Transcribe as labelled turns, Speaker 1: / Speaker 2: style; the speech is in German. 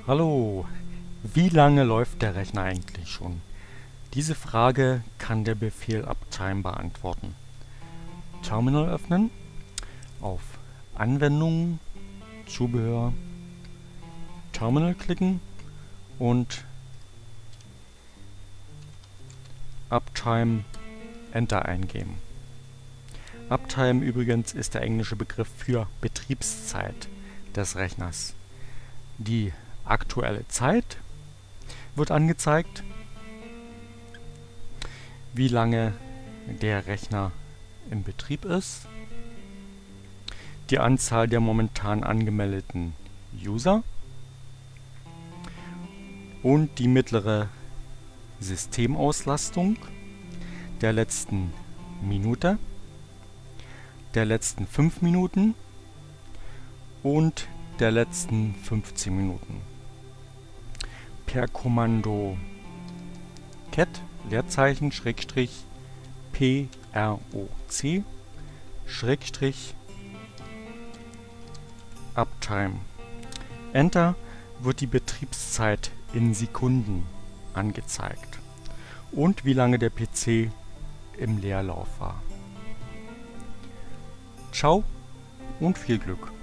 Speaker 1: Hallo, wie lange läuft der Rechner eigentlich schon? Diese Frage kann der Befehl Uptime beantworten. Terminal öffnen, auf Anwendungen, Zubehör, Terminal klicken und Uptime Enter eingeben. Uptime übrigens ist der englische Begriff für Betriebszeit des Rechners. Die aktuelle Zeit wird angezeigt, wie lange der Rechner in Betrieb ist, die Anzahl der momentan angemeldeten User und die mittlere Systemauslastung der letzten Minute, der letzten 5 Minuten und der letzten 15 Minuten. Per Kommando cat Leerzeichen Schrägstrich PROC Schrägstrich Uptime Enter wird die Betriebszeit in Sekunden angezeigt und wie lange der PC im Leerlauf war. Ciao und viel Glück!